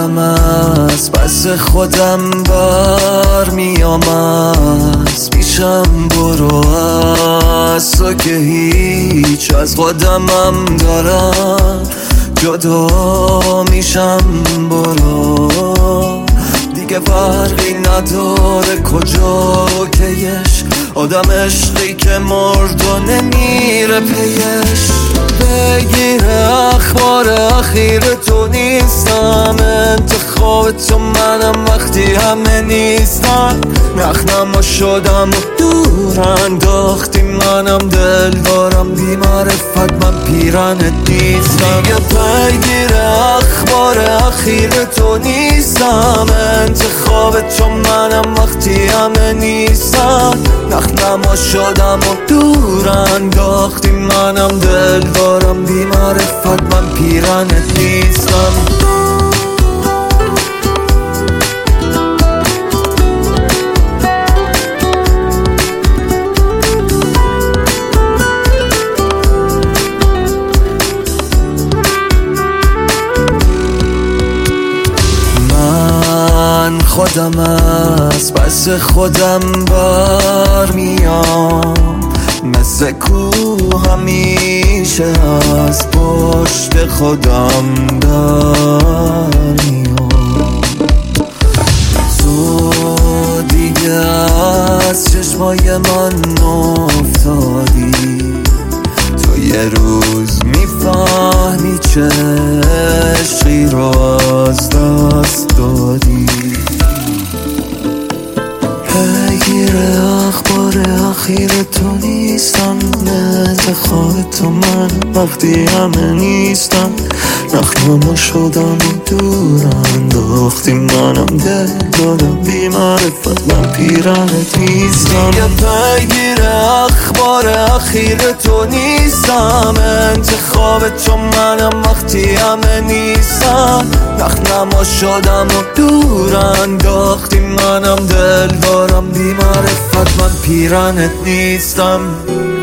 خودم از پس خودم بر میام، از پیشم برو، از تو که هیچ از خودمم دارم جدا میشم. برو دیگه فرقی نداره کجا کیش، آدم عشقی که مرد و نمیره پیش. بگیر اخبار اخیر تو نیستم، انتخاب تو منم وقتی همه نیستن. نخنما شدم و دور انداختی منم، دل دارم بی معرفت من پیرنت نیستم. دیگه بگیر اخبار اخیر تو نیستم، انتخاب تو منم وقتی همه نیستن. نخنما شدم و دور انداختی منم، دل دارم بی معرفت من پیرنت نیستم. من خودم از پس خودم بر میام، مثل کوه همیشه از پشت خودم در میام. تو دیگه از چشمای من افتادی، تو یه روز میفهمی چه عشقی رو از دست دادی. بگیر اخبار اخیر تو نیستم، انتخاب تو من وقتی همه نیستم. نخنما شدم و دور انداختی منم، دل دارم بی معرفت من پیرنت نیستم. بگیر اخبار اخیر تو نیستم، انتخاب تو منم وقتی همه نیستم. نخنما شدم و دور انداختی منم، دل دارم بی معرفت من پیرنت نیستم.